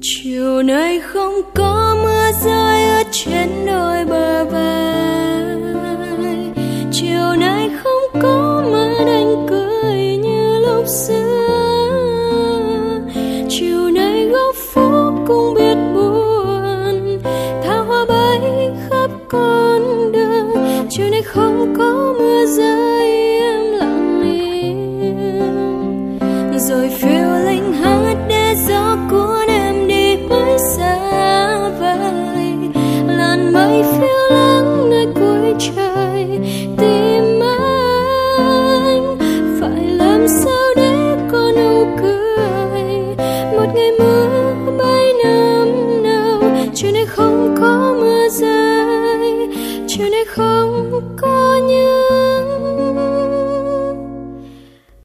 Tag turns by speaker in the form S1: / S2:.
S1: chiều nay không có mưa rơi ướt trên đôi bờ vai.